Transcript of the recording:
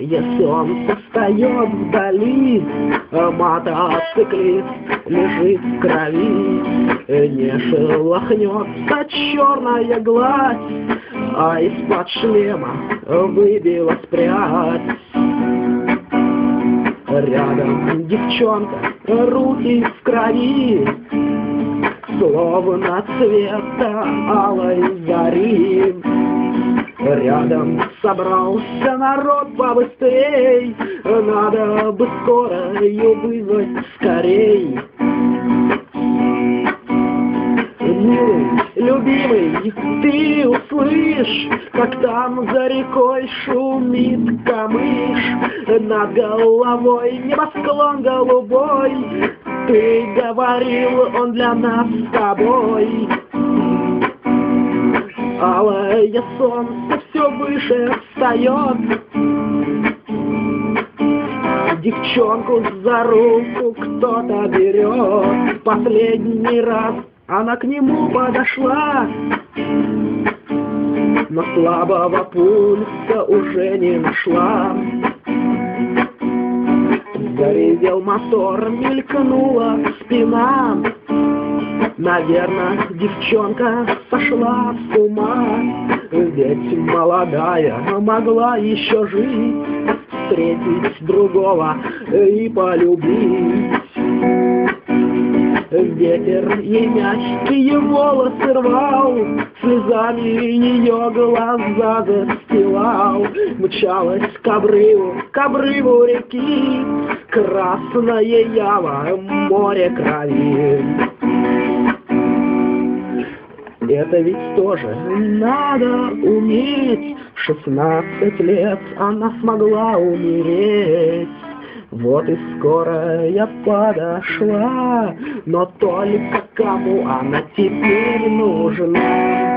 Алое солнце встает вдали, мотоциклист лежит в крови. Не шелохнется черная гладь, а из-под шлема выбилась прядь. Рядом девчонка, руки в крови, словно цвета алой зари. Рядом собрался народ побыстрей, надо бы скорую вызвать скорей. Милый, любимый, ты услышь, как там за рекой шумит камыш, над головой небосклон голубой. Ты говорил, он для нас с тобой. Алое солнце все выше встает, девчонку за руку кто-то берет. Последний раз она к нему подошла, но слабого пульса уже не нашла. Заревел мотор, мелькнула спина. Наверное, девчонка сошла с ума, ведь молодая могла еще жить, встретить другого и полюбить. Ветер ей мягкие волосы рвал, слезами ее глаза застилал. Мчалась к обрыву реки, красная ява, море крови. Это ведь тоже надо уметь. 16 лет она смогла умереть. Вот и скорая подошла, но только кому она теперь нужна?